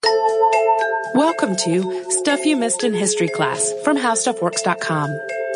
Welcome to Stuff You Missed in History Class from HowStuffWorks.com.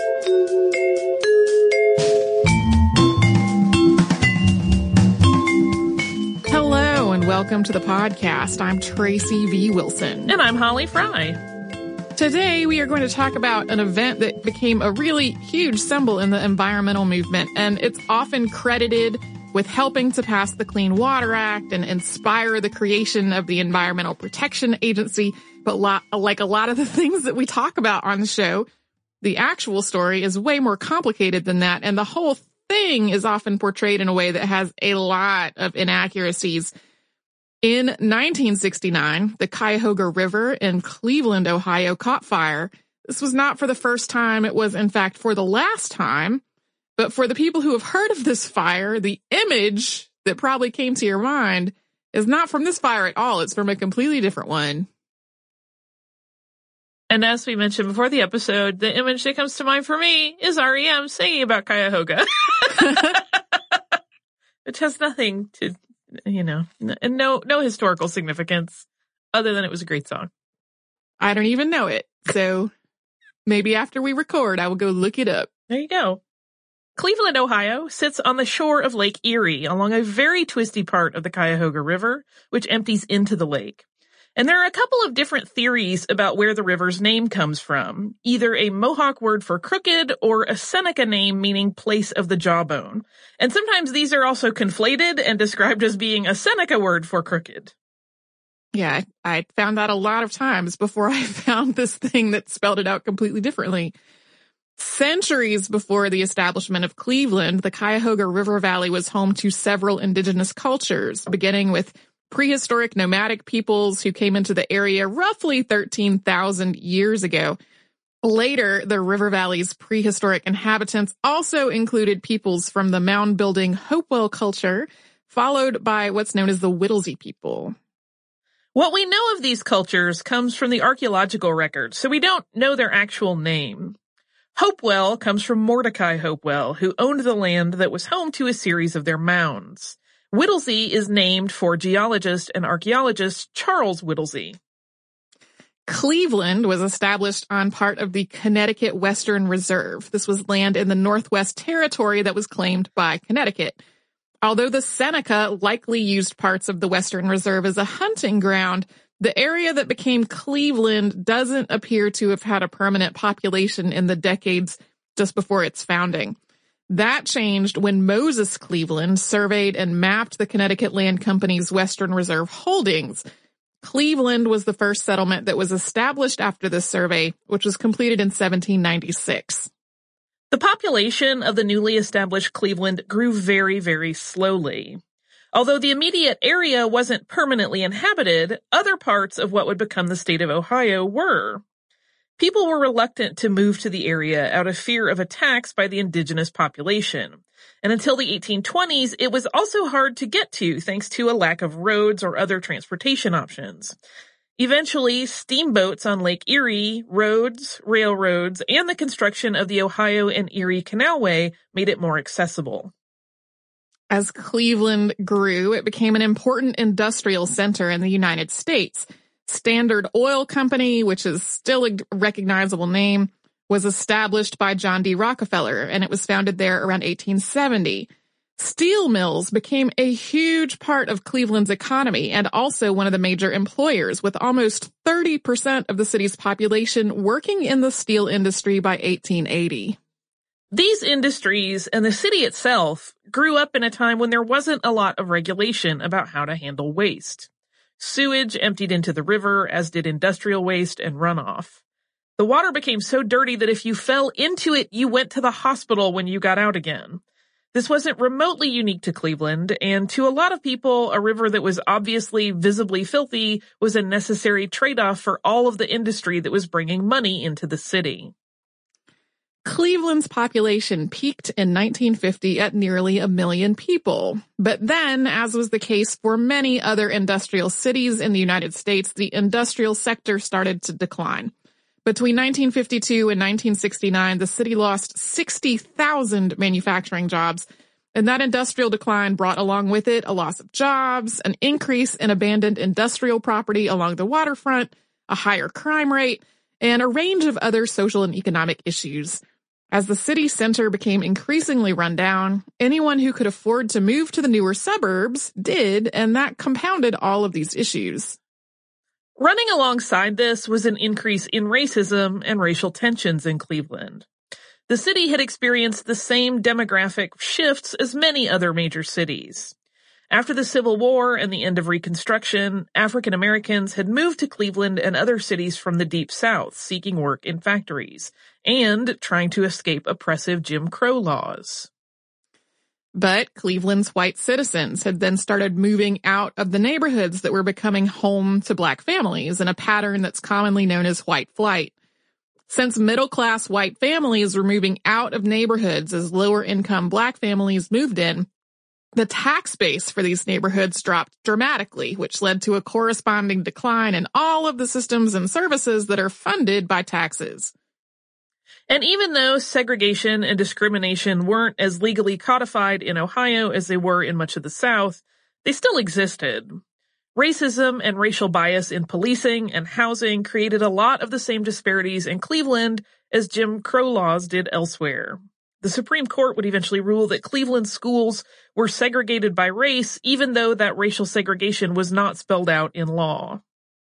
Hello and welcome to the podcast. I'm Tracy V. Wilson. And I'm Holly Fry. Today we are going to talk about an event that became a really huge symbol in the environmental movement, and it's often credited with helping to pass the Clean Water Act and inspire the creation of the Environmental Protection Agency. But like a lot of the things that we talk about on the show, the actual story is way more complicated than that, and the whole thing is often portrayed in a way that has a lot of inaccuracies. In 1969, the Cuyahoga River in Cleveland, Ohio, caught fire. This was not for the first time. It was, in fact, for the last time. But for the people who have heard of this fire, the image that probably came to your mind is not from this fire at all. It's from a completely different one. And as we mentioned before the episode, the image that comes to mind for me is REM singing about Cuyahoga. Which has nothing to, and no historical significance other than it was a great song. I don't even know it. So maybe after we record, I will go look it up. There you go. Cleveland, Ohio sits on the shore of Lake Erie along a very twisty part of the Cuyahoga River, which empties into the lake. And there are a couple of different theories about where the river's name comes from, either a Mohawk word for crooked or a Seneca name meaning place of the jawbone. And sometimes these are also conflated and described as being a Seneca word for crooked. Yeah, I found that a lot of times before I found this thing that spelled it out completely differently. Centuries before the establishment of Cleveland, the Cuyahoga River Valley was home to several indigenous cultures, beginning with prehistoric nomadic peoples who came into the area roughly 13,000 years ago. Later, the River Valley's prehistoric inhabitants also included peoples from the mound-building Hopewell culture, followed by what's known as the Whittlesey people. What we know of these cultures comes from the archaeological records, so we don't know their actual name. Hopewell comes from Mordecai Hopewell, who owned the land that was home to a series of their mounds. Whittlesey is named for geologist and archaeologist Charles Whittlesey. Cleveland was established on part of the Connecticut Western Reserve. This was land in the Northwest Territory that was claimed by Connecticut. Although the Seneca likely used parts of the Western Reserve as a hunting ground, the area that became Cleveland doesn't appear to have had a permanent population in the decades just before its founding. That changed when Moses Cleveland surveyed and mapped the Connecticut Land Company's Western Reserve holdings. Cleveland was the first settlement that was established after this survey, which was completed in 1796. The population of the newly established Cleveland grew very, very slowly. Although the immediate area wasn't permanently inhabited, other parts of what would become the state of Ohio were. People were reluctant to move to the area out of fear of attacks by the indigenous population. And until the 1820s, it was also hard to get to thanks to a lack of roads or other transportation options. Eventually, steamboats on Lake Erie, roads, railroads, and the construction of the Ohio and Erie Canalway made it more accessible. As Cleveland grew, it became an important industrial center in the United States. Standard Oil Company, which is still a recognizable name, was established by John D. Rockefeller, and it was founded there around 1870. Steel mills became a huge part of Cleveland's economy and also one of the major employers, with almost 30% of the city's population working in the steel industry by 1880. These industries and the city itself grew up in a time when there wasn't a lot of regulation about how to handle waste. Sewage emptied into the river, as did industrial waste and runoff. The water became so dirty that if you fell into it, you went to the hospital when you got out again. This wasn't remotely unique to Cleveland, and to a lot of people, a river that was obviously visibly filthy was a necessary trade-off for all of the industry that was bringing money into the city. Cleveland's population peaked in 1950 at nearly 1 million people. But then, as was the case for many other industrial cities in the United States, the industrial sector started to decline. Between 1952 and 1969, the city lost 60,000 manufacturing jobs, And that industrial decline brought along with it a loss of jobs, an increase in abandoned industrial property along the waterfront, a higher crime rate, and a range of other social and economic issues. As the city center became increasingly run down, anyone who could afford to move to the newer suburbs did, and that compounded all of these issues. Running alongside this was an increase in racism and racial tensions in Cleveland. The city had experienced the same demographic shifts as many other major cities. After the Civil War and the end of Reconstruction, African Americans had moved to Cleveland and other cities from the Deep South, seeking work in factories and trying to escape oppressive Jim Crow laws. But Cleveland's white citizens had then started moving out of the neighborhoods that were becoming home to black families in a pattern that's commonly known as white flight. Since middle-class white families were moving out of neighborhoods as lower-income black families moved in, the tax base for these neighborhoods dropped dramatically, which led to a corresponding decline in all of the systems and services that are funded by taxes. And even though segregation and discrimination weren't as legally codified in Ohio as they were in much of the South, they still existed. Racism and racial bias in policing and housing created a lot of the same disparities in Cleveland as Jim Crow laws did elsewhere. The Supreme Court would eventually rule that Cleveland schools were segregated by race, even though that racial segregation was not spelled out in law.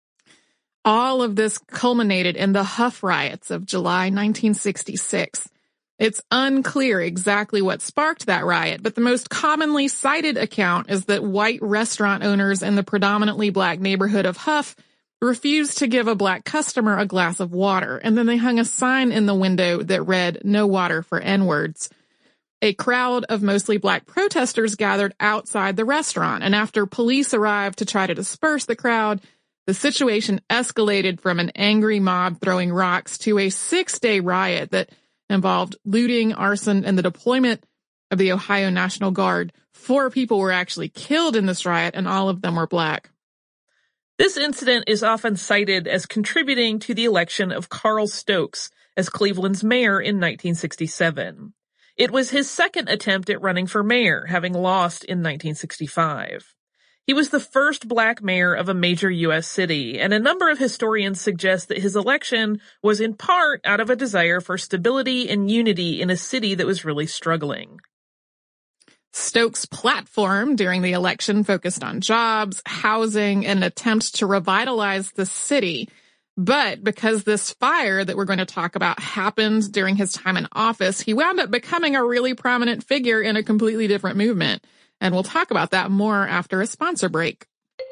All of this culminated in the Hough riots of July 1966. It's unclear exactly what sparked that riot, but the most commonly cited account is that white restaurant owners in the predominantly black neighborhood of Hough refused to give a black customer a glass of water, and then they hung a sign in the window that read, "No water for N-words." A crowd of mostly black protesters gathered outside the restaurant, and after police arrived to try to disperse the crowd, the situation escalated from an angry mob throwing rocks to a 6-day riot that involved looting, arson, and the deployment of the Ohio National Guard. 4 people were actually killed in this riot, and all of them were black. This incident is often cited as contributing to the election of Carl Stokes as Cleveland's mayor in 1967. It was his second attempt at running for mayor, having lost in 1965. He was the first black mayor of a major U.S. city, and a number of historians suggest that his election was in part out of a desire for stability and unity in a city that was really struggling. Stokes' platform during the election focused on jobs, housing, and an attempt to revitalize the city. But because this fire that we're going to talk about happened during his time in office, he wound up becoming a really prominent figure in a completely different movement. And we'll talk about that more after a sponsor break.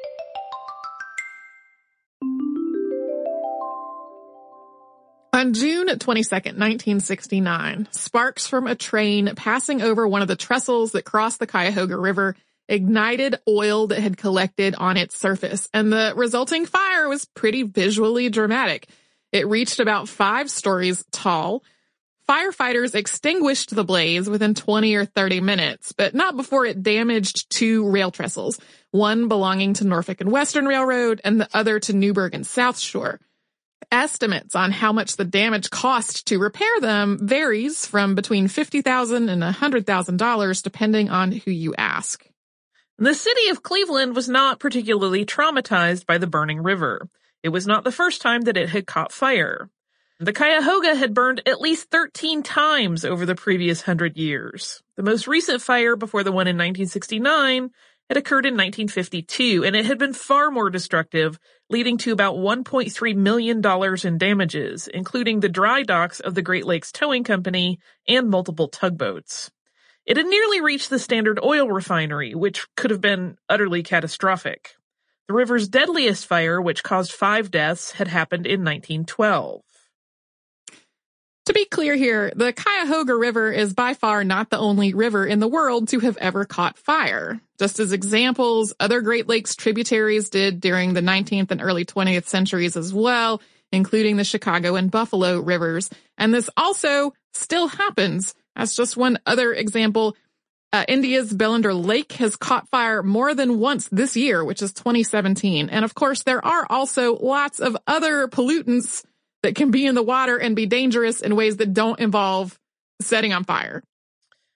On June 22nd, 1969, sparks from a train passing over one of the trestles that crossed the Cuyahoga River ignited oil that had collected on its surface, and the resulting fire was pretty visually dramatic. It reached about 5 stories tall. Firefighters extinguished the blaze within 20 or 30 minutes, but not before it damaged 2 rail trestles, one belonging to Norfolk and Western Railroad and the other to Newburgh and South Shore. Estimates on how much the damage cost to repair them varies from between $50,000 and $100,000 depending on who you ask. The city of Cleveland was not particularly traumatized by the burning river. It was not the first time that it had caught fire. The Cuyahoga had burned at least 13 times over the previous 100 years. The most recent fire before the one in 1969 had occurred in 1952, and it had been far more destructive, leading to about $1.3 million in damages, including the dry docks of the Great Lakes Towing Company and multiple tugboats. It had nearly reached the Standard Oil refinery, which could have been utterly catastrophic. The river's deadliest fire, which caused 5 deaths, had happened in 1912. To be clear here, the Cuyahoga River is by far not the only river in the world to have ever caught fire. Just as examples, other Great Lakes tributaries did during the 19th and early 20th centuries as well, including the Chicago and Buffalo rivers. And this also still happens. As just one other example, India's Bellender Lake has caught fire more than once this year, which is 2017. And of course, there are also lots of other pollutants that can be in the water and be dangerous in ways that don't involve setting on fire.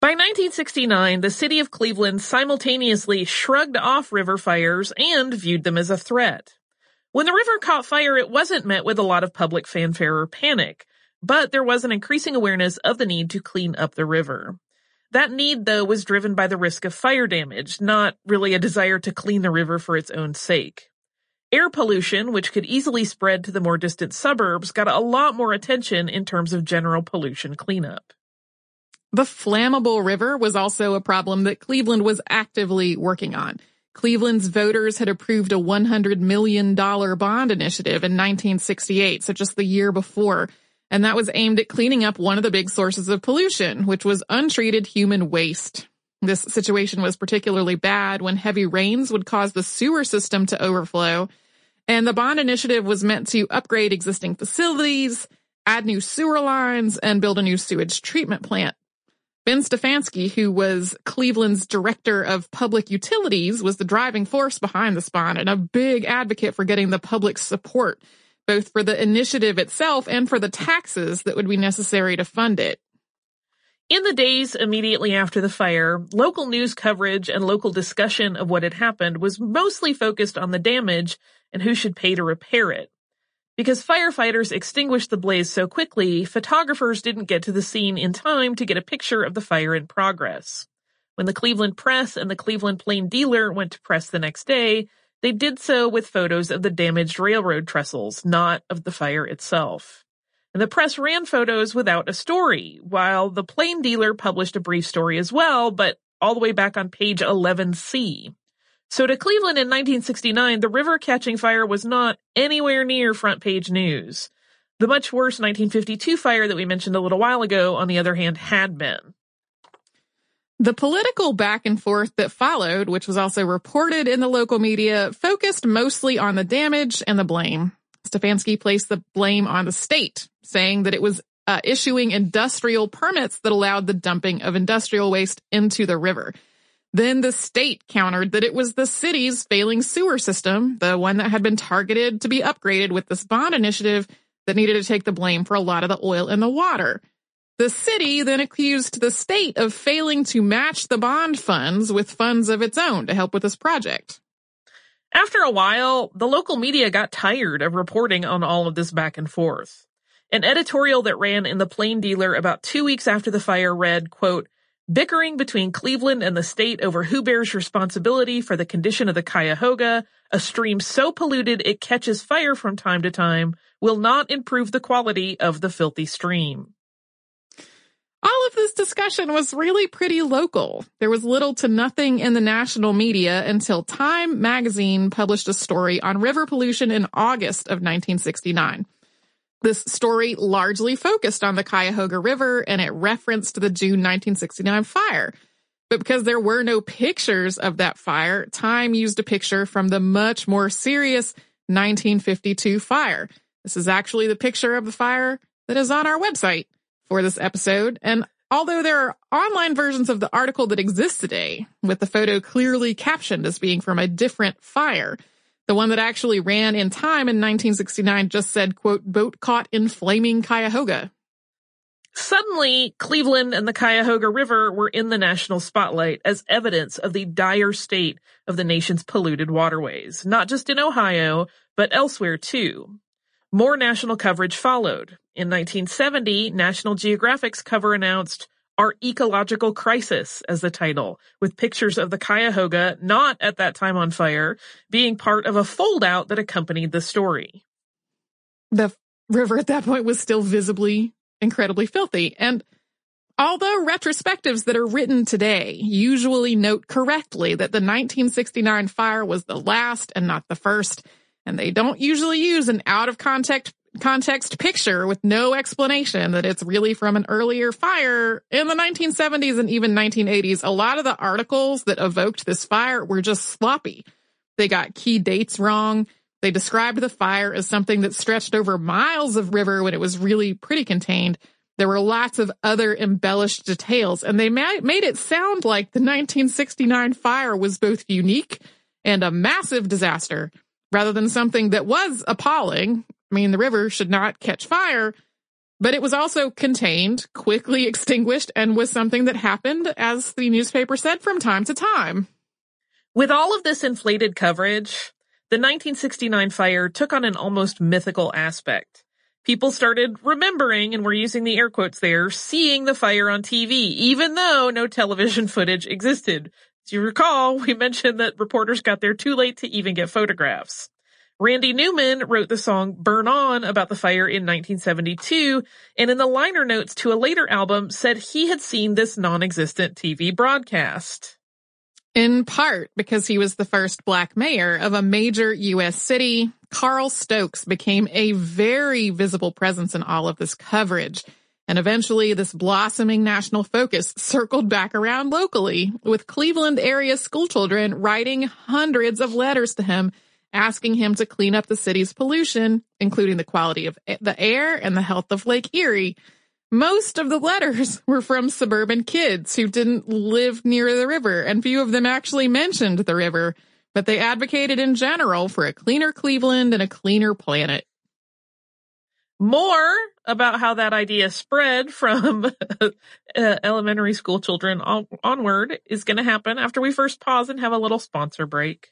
By 1969, the city of Cleveland simultaneously shrugged off river fires and viewed them as a threat. When the river caught fire, it wasn't met with a lot of public fanfare or panic, but there was an increasing awareness of the need to clean up the river. That need, though, was driven by the risk of fire damage, not really a desire to clean the river for its own sake. Air pollution, which could easily spread to the more distant suburbs, got a lot more attention in terms of general pollution cleanup. The flammable river was also a problem that Cleveland was actively working on. Cleveland's voters had approved a $100 million bond initiative in 1968, so just the year before, and that was aimed at cleaning up one of the big sources of pollution, which was untreated human waste. This situation was particularly bad when heavy rains would cause the sewer system to overflow, and the bond initiative was meant to upgrade existing facilities, add new sewer lines, and build a new sewage treatment plant. Ben Stefanski, who was Cleveland's director of public utilities, was the driving force behind this bond and a big advocate for getting the public's support, both for the initiative itself and for the taxes that would be necessary to fund it. In the days immediately after the fire, local news coverage and local discussion of what had happened was mostly focused on the damage and who should pay to repair it. Because firefighters extinguished the blaze so quickly, photographers didn't get to the scene in time to get a picture of the fire in progress. When the Cleveland Press and the Cleveland Plain Dealer went to press the next day, they did so with photos of the damaged railroad trestles, not of the fire itself. And the press ran photos without a story, while the Plain Dealer published a brief story as well, but all the way back on page 11C. So to Cleveland in 1969, the river catching fire was not anywhere near front page news. The much worse 1952 fire that we mentioned a little while ago, on the other hand, had been. The political back and forth that followed, which was also reported in the local media, focused mostly on the damage and the blame. Stefanski placed the blame on the state, saying that it was issuing industrial permits that allowed the dumping of industrial waste into the river. Then the state countered that it was the city's failing sewer system, the one that had been targeted to be upgraded with this bond initiative, that needed to take the blame for a lot of the oil in the water. The city then accused the state of failing to match the bond funds with funds of its own to help with this project. After a while, the local media got tired of reporting on all of this back and forth. An editorial that ran in the Plain Dealer about 2 weeks after the fire read, quote, "Bickering between Cleveland and the state over who bears responsibility for the condition of the Cuyahoga, a stream so polluted it catches fire from time to time, will not improve the quality of the filthy stream." All of this discussion was really pretty local. There was little to nothing in the national media until Time magazine published a story on river pollution in August of 1969. This story largely focused on the Cuyahoga River, and it referenced the June 1969 fire. But because there were no pictures of that fire, Time used a picture from the much more serious 1952 fire. This is actually the picture of the fire that is on our website for this episode. And although there are online versions of the article that exist today, with the photo clearly captioned as being from a different fire, the one that actually ran in Time in 1969 just said, quote, "boat caught in flaming Cuyahoga." Suddenly, Cleveland and the Cuyahoga River were in the national spotlight as evidence of the dire state of the nation's polluted waterways, not just in Ohio, but elsewhere too. More national coverage followed. In 1970, National Geographic's cover announced "Our Ecological Crisis" as the title, with pictures of the Cuyahoga, not at that time on fire, being part of a fold-out that accompanied the story. The river at that point was still visibly incredibly filthy. And although retrospectives that are written today usually note correctly that the 1969 fire was the last and not the first, and they don't usually use an out-of-context picture with no explanation that it's really from an earlier fire, in the 1970s and even 1980s, a lot of the articles that evoked this fire were just sloppy. They got key dates wrong. They described the fire as something that stretched over miles of river when it was really pretty contained. There were lots of other embellished details, and they made it sound like the 1969 fire was both unique and a massive disaster, rather than something that was appalling. I mean, the river should not catch fire, But it was also contained, quickly extinguished, and was something that happened, as the newspaper said, from time to time. With all of this inflated coverage, the 1969 fire took on an almost mythical aspect. People started remembering, and we're using the air quotes there, seeing the fire on TV, even though no television footage existed. As you recall, we mentioned that reporters got there too late to even get photographs. Randy Newman wrote the song Burn On about the fire in 1972, and in the liner notes to a later album said he had seen this non-existent TV broadcast. In part because he was the first Black mayor of a major U.S. city, Carl Stokes became a very visible presence in all of this coverage. And eventually, this blossoming national focus circled back around locally, with Cleveland area schoolchildren writing hundreds of letters to him, asking him to clean up the city's pollution, including the quality of the air and the health of Lake Erie. Most of the letters were from suburban kids who didn't live near the river, and few of them actually mentioned the river, but they advocated in general for a cleaner Cleveland and a cleaner planet. More about how that idea spread from elementary school children onward is going to happen after we first pause and have a little sponsor break.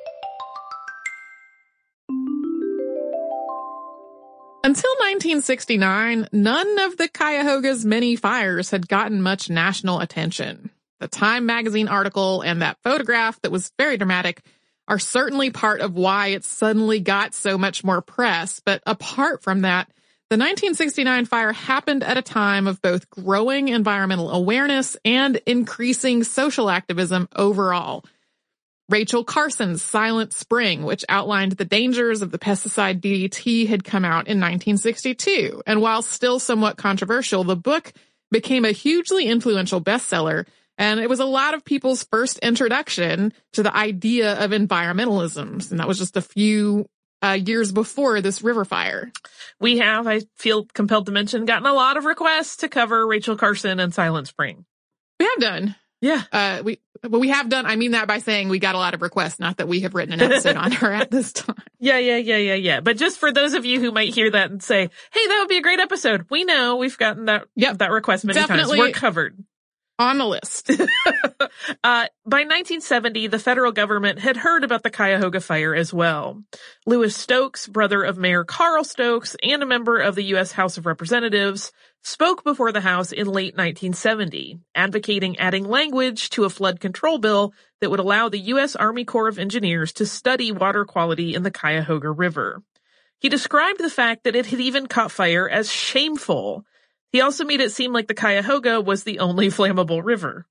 Until 1969, none of the Cuyahoga's many fires had gotten much national attention. The Time magazine article and that photograph that was very dramatic are certainly part of why it suddenly got so much more press. But apart from that, the 1969 fire happened at a time of both growing environmental awareness and increasing social activism overall. Rachel Carson's Silent Spring, which outlined the dangers of the pesticide DDT, had come out in 1962. And while still somewhat controversial, the book became a hugely influential bestseller, and it was a lot of people's first introduction to the idea of environmentalism. And that was just a few years before this river fire. We have, I feel compelled to mention, gotten a lot of requests to cover Rachel Carson and Silent Spring. We have done. Yeah. We have done, I mean that by saying we got a lot of requests, not that we have written an episode on her at this time. Yeah. But just for those of you who might hear that and say, hey, that would be a great episode. We know we've gotten that request many times. We're covered. On the list. By 1970, the federal government had heard about the Cuyahoga fire as well. Louis Stokes, brother of Mayor Carl Stokes and a member of the U.S. House of Representatives, spoke before the House in late 1970, advocating adding language to a flood control bill that would allow the U.S. Army Corps of Engineers to study water quality in the Cuyahoga River. He described the fact that it had even caught fire as shameful. He also made it seem like the Cuyahoga was the only flammable river.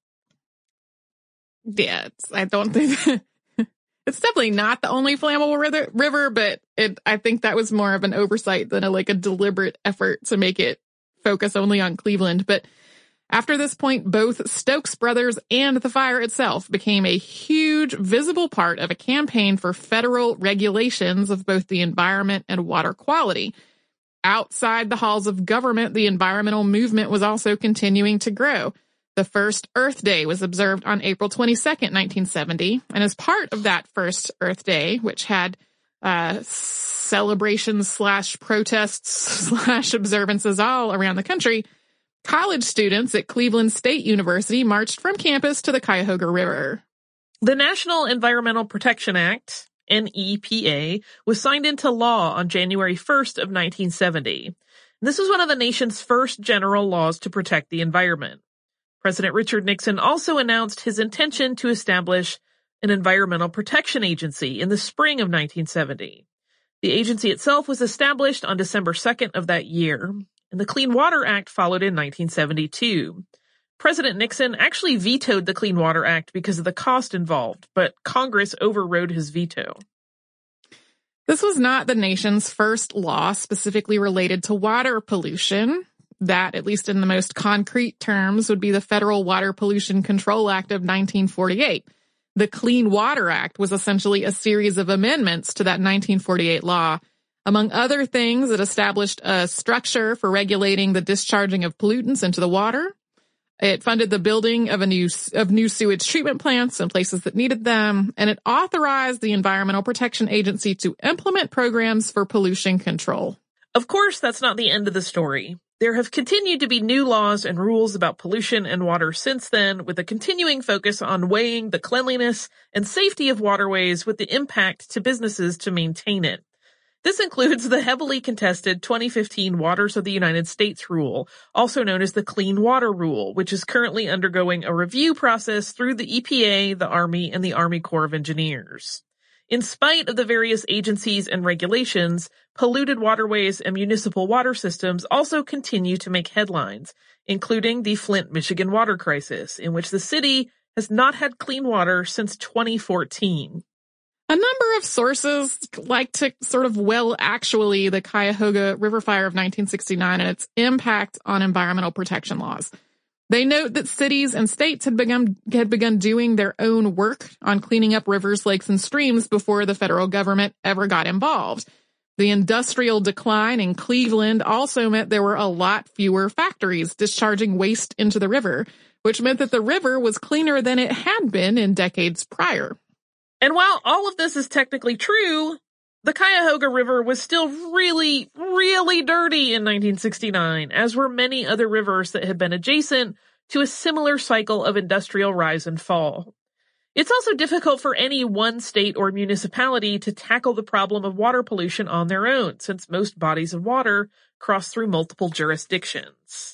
Yeah, I don't think it's definitely not the only flammable river, but I think that was more of an oversight than a deliberate effort to make it focus only on Cleveland. But after this point, both Stokes brothers and the fire itself became a huge, visible part of a campaign for federal regulations of both the environment and water quality. Outside the halls of government, the environmental movement was also continuing to grow. The first Earth Day was observed on April 22nd, 1970. And as part of that first Earth Day, which had celebrations / protests / observances all around the country, college students at Cleveland State University marched from campus to the Cuyahoga River. The National Environmental Protection Act, NEPA, was signed into law on January 1st of 1970. This was one of the nation's first general laws to protect the environment. President Richard Nixon also announced his intention to establish an environmental protection agency in the spring of 1970. The agency itself was established on December 2nd of that year, and the Clean Water Act followed in 1972. President Nixon actually vetoed the Clean Water Act because of the cost involved, but Congress overrode his veto. This was not the nation's first law specifically related to water pollution. That, at least in the most concrete terms, would be the Federal Water Pollution Control Act of 1948. The Clean Water Act was essentially a series of amendments to that 1948 law. Among other things, it established a structure for regulating the discharging of pollutants into the water. It funded the building of new sewage treatment plants in places that needed them, and it authorized the Environmental Protection Agency to implement programs for pollution control. Of course, that's not the end of the story. There have continued to be new laws and rules about pollution and water since then, with a continuing focus on weighing the cleanliness and safety of waterways with the impact to businesses to maintain it. This includes the heavily contested 2015 Waters of the United States Rule, also known as the Clean Water Rule, which is currently undergoing a review process through the EPA, the Army, and the Army Corps of Engineers. In spite of the various agencies and regulations, polluted waterways and municipal water systems also continue to make headlines, including the Flint, Michigan water crisis, in which the city has not had clean water since 2014. A number of sources like to sort of actually the Cuyahoga River Fire of 1969 and its impact on environmental protection laws. They note that cities and states had begun doing their own work on cleaning up rivers, lakes, and streams before the federal government ever got involved. The industrial decline in Cleveland also meant there were a lot fewer factories discharging waste into the river, which meant that the river was cleaner than it had been in decades prior. And while all of this is technically true, the Cuyahoga River was still really, really dirty in 1969, as were many other rivers that had been adjacent to a similar cycle of industrial rise and fall. It's also difficult for any one state or municipality to tackle the problem of water pollution on their own, since most bodies of water cross through multiple jurisdictions.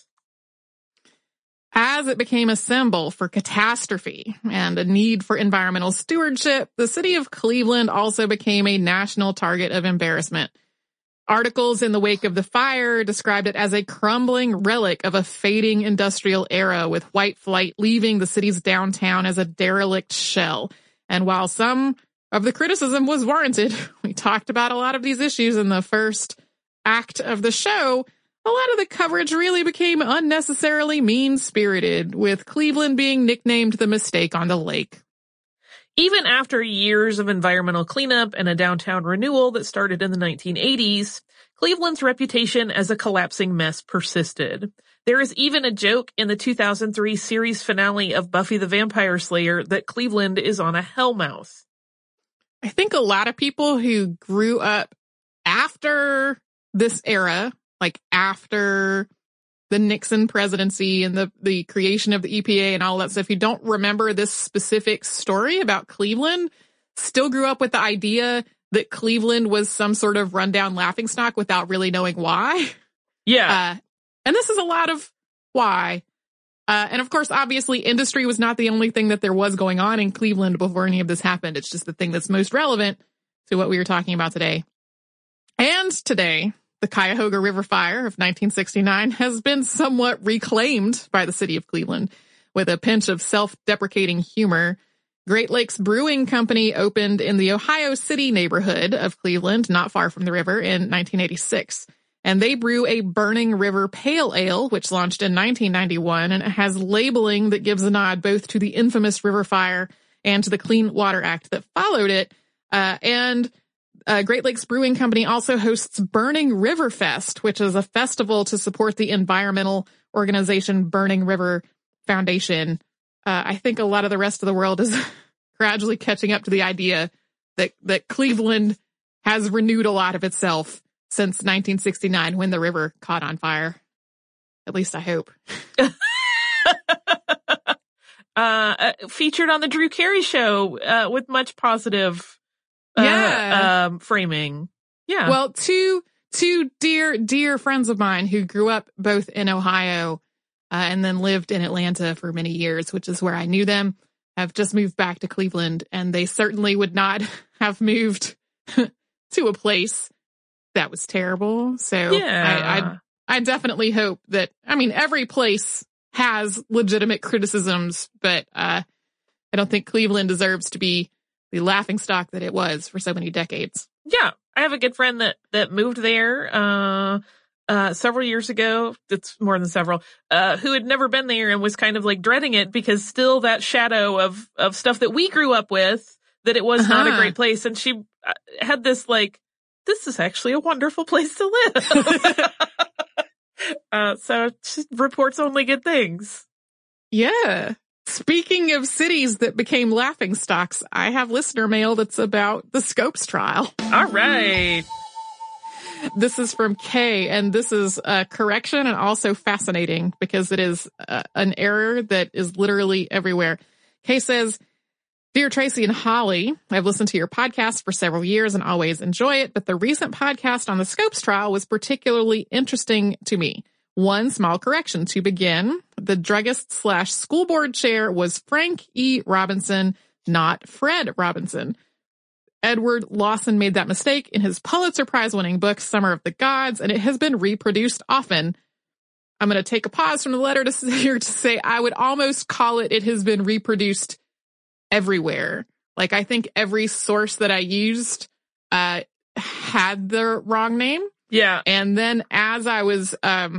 As it became a symbol for catastrophe and a need for environmental stewardship, the city of Cleveland also became a national target of embarrassment. Articles in the wake of the fire described it as a crumbling relic of a fading industrial era, with white flight leaving the city's downtown as a derelict shell. And while some of the criticism was warranted, we talked about a lot of these issues in the first act of the show. A lot of the coverage really became unnecessarily mean-spirited, with Cleveland being nicknamed the mistake on the lake. Even after years of environmental cleanup and a downtown renewal that started in the 1980s, Cleveland's reputation as a collapsing mess persisted. There is even a joke in the 2003 series finale of Buffy the Vampire Slayer that Cleveland is on a hellmouth. I think a lot of people who grew up after this era, like after the Nixon presidency and the creation of the EPA and all that stuff, who don't remember this specific story about Cleveland, still grew up with the idea that Cleveland was some sort of rundown laughingstock without really knowing why. Yeah. And this is a lot of why. And of course, obviously, industry was not the only thing that there was going on in Cleveland before any of this happened. It's just the thing that's most relevant to what we were talking about today. And today, the Cuyahoga River Fire of 1969 has been somewhat reclaimed by the city of Cleveland. With a pinch of self-deprecating humor, Great Lakes Brewing Company opened in the Ohio City neighborhood of Cleveland, not far from the river, in 1986. And they brew a Burning River Pale Ale, which launched in 1991, and it has labeling that gives a nod both to the infamous river fire and to the Clean Water Act that followed it. Great Lakes Brewing Company also hosts Burning River Fest, which is a festival to support the environmental organization Burning River Foundation. I think a lot of the rest of the world is gradually catching up to the idea that Cleveland has renewed a lot of itself since 1969 when the river caught on fire. At least I hope. Featured on the Drew Carey Show with much positive framing. Yeah. Well, two dear friends of mine who grew up both in Ohio and then lived in Atlanta for many years, which is where I knew them, have just moved back to Cleveland, and they certainly would not have moved to a place that was terrible. So yeah. I definitely hope that, I mean, every place has legitimate criticisms, but I don't think Cleveland deserves to be the laughingstock that it was for so many decades. Yeah. I have a good friend that moved there several years ago. It's more than several, who had never been there and was kind of like dreading it because still that shadow of stuff that we grew up with, that it was not a great place. And she had this like, this is actually a wonderful place to live. So she reports only good things. Yeah. Speaking of cities that became laughingstocks, I have listener mail that's about the Scopes trial. All right. This is from Kay, and this is a correction and also fascinating because it is an error that is literally everywhere. Kay says, Dear Tracy and Holly, I've listened to your podcast for several years and always enjoy it, but the recent podcast on the Scopes trial was particularly interesting to me. One small correction to begin. The druggist/school board chair was Frank E. Robinson, not Fred Robinson. Edward Lawson made that mistake in his Pulitzer Prize-winning book, Summer of the Gods, and it has been reproduced often. I'm going to take a pause from the letter to say I would almost call it has been reproduced everywhere. Like, I think every source that I used had the wrong name. Yeah. And then as I was,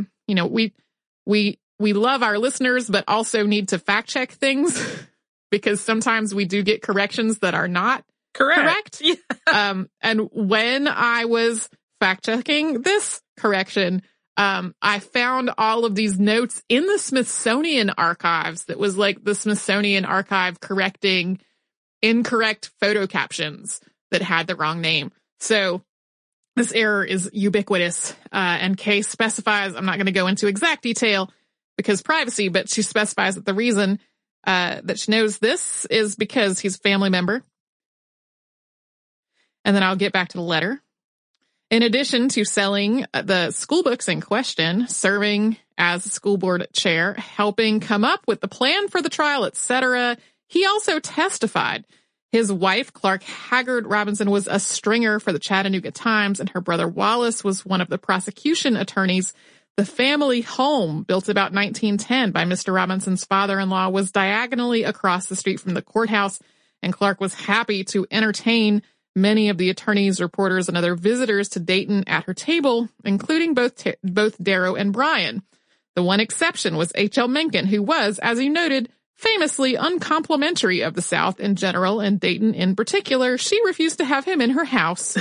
we love our listeners, but also need to fact check things because sometimes we do get corrections that are not correct. Yeah. And when I was fact checking this correction, I found all of these notes in the Smithsonian archives that was like the Smithsonian archive correcting incorrect photo captions that had the wrong name. So this error is ubiquitous, and Kay specifies, I'm not going to go into exact detail because privacy, but she specifies that the reason that she knows this is because he's a family member. And then I'll get back to the letter. In addition to selling the school books in question, serving as a school board chair, helping come up with the plan for the trial, etc., he also testified. His wife, Clark Haggard Robinson, was a stringer for the Chattanooga Times, and her brother Wallace was one of the prosecution attorneys. The family home, built about 1910 by Mr. Robinson's father-in-law, was diagonally across the street from the courthouse, and Clark was happy to entertain many of the attorneys, reporters, and other visitors to Dayton at her table, including both Darrow and Bryan. The one exception was H.L. Mencken, who was, as you noted, famously uncomplimentary of the South in general and Dayton in particular. She refused to have him in her house.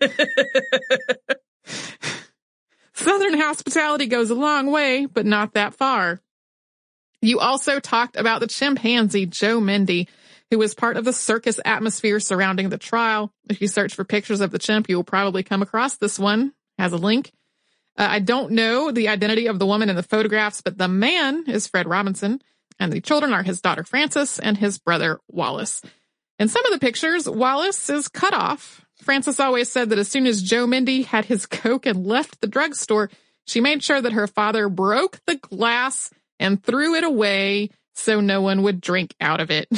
Southern hospitality goes a long way, but not that far. You also talked about the chimpanzee, Joe Mendy, who was part of the circus atmosphere surrounding the trial. If you search for pictures of the chimp, you will probably come across this one. Has a link. I don't know the identity of the woman in the photographs, but the man is Fred Robinson, and the children are his daughter Frances and his brother Wallace. In some of the pictures, Wallace is cut off. Frances always said that as soon as Joe Mendy had his Coke and left the drugstore, she made sure that her father broke the glass and threw it away so no one would drink out of it.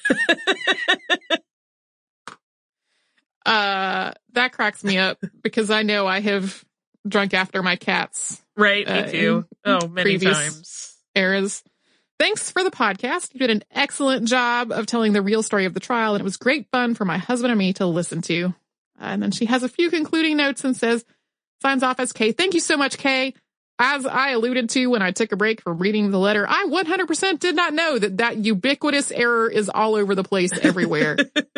That cracks me up because I know I have drunk after my cats. Right, me too. Many times. Eras. Thanks for the podcast. You did an excellent job of telling the real story of the trial, and it was great fun for my husband and me to listen to. And then she has a few concluding notes and signs off as Kay. Thank you so much, Kay. As I alluded to when I took a break from reading the letter, I 100% did not know that ubiquitous error is all over the place everywhere.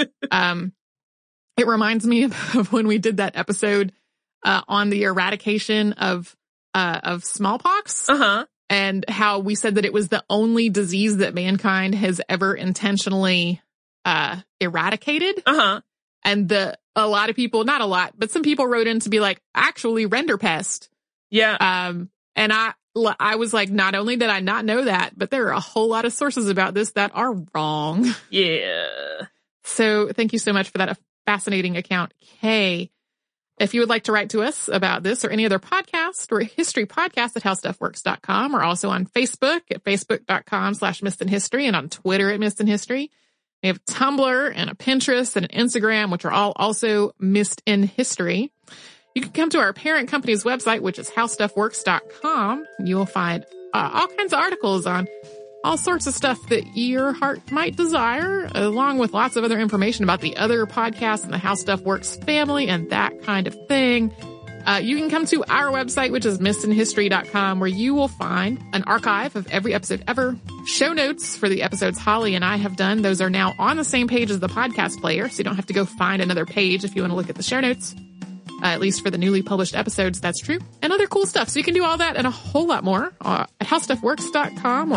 It reminds me of when we did that episode on the eradication of smallpox. Uh-huh. And how we said that it was the only disease that mankind has ever intentionally eradicated. Uh-huh. And a lot of people, not a lot, but some people wrote in to be like, actually Renderpest. Yeah. And I was like, not only did I not know that, but there are a whole lot of sources about this that are wrong. Yeah. So thank you so much for that fascinating account, Kay. If you would like to write to us about this or any other podcast or history podcast at howstuffworks.com. We're also on Facebook at facebook.com/missedinhistory and on Twitter at missedinhistory. We have Tumblr and a Pinterest and an Instagram, which are all also Missed in History. You can come to our parent company's website, which is howstuffworks.com. You will find all kinds of articles on all sorts of stuff that your heart might desire, along with lots of other information about the other podcasts in the How Stuff Works family and that kind of thing. You can come to our website, which is missedinhistory.com, where you will find an archive of every episode ever, show notes for the episodes Holly and I have done. Those are now on the same page as the podcast player, so you don't have to go find another page if you want to look at the show notes. At least for the newly published episodes, that's true. And other cool stuff. So you can do all that and a whole lot more at howstuffworks.com or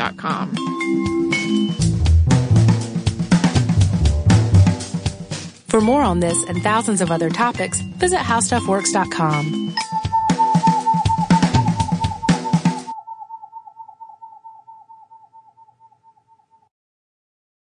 missedinhistory.com. For more on this and thousands of other topics, visit howstuffworks.com.